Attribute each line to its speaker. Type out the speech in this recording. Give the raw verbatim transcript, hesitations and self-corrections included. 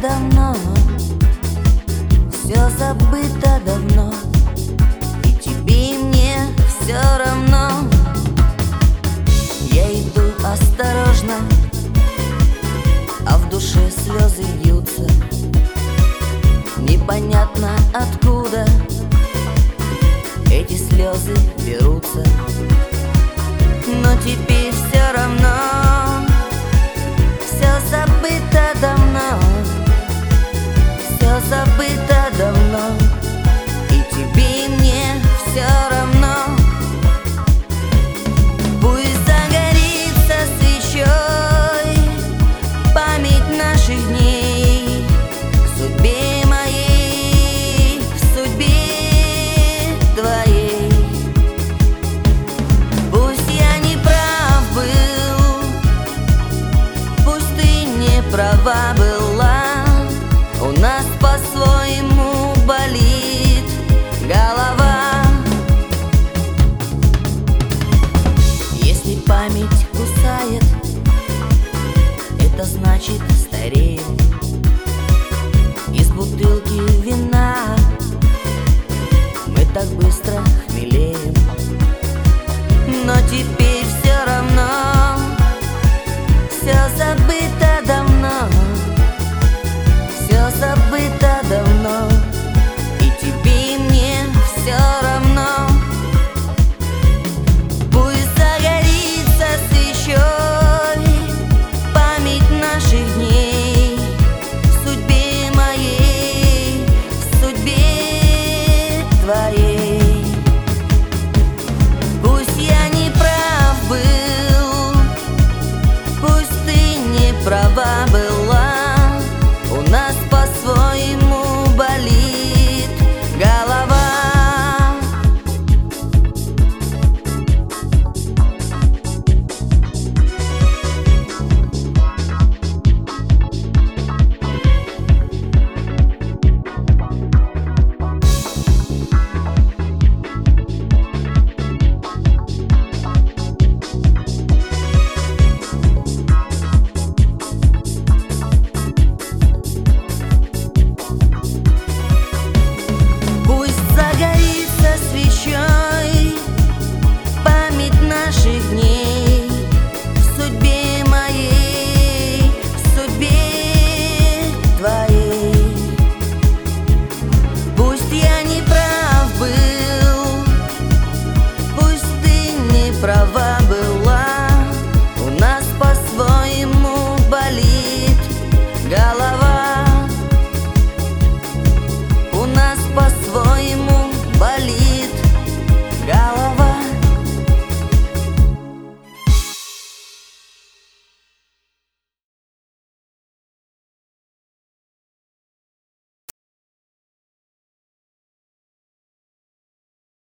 Speaker 1: давно, все забыто давно, и тебе и мне все равно. Я иду осторожно, а в душе слезы льются, непонятно откуда эти слезы берутся. Но теперь все равно, все забыто давно, все забыто давно, и тебе и мне все равно. Пусть загорится свечой память наших дней, в судьбе моей, в судьбе твоей. Пусть я не прав был, пусть ты не права была, у нас по-своему болит голова. Если память кусает, это значит стареем. Из бутылки вина мы так быстро хмелеем. Но теперь все равно, все забыто давно, все забыто давно, и тебе и мне все равно. Пусть загорится свечой память наших дней, в судьбе моей, в судьбе твоей. Пусть я не прав был, пусть ты не права была,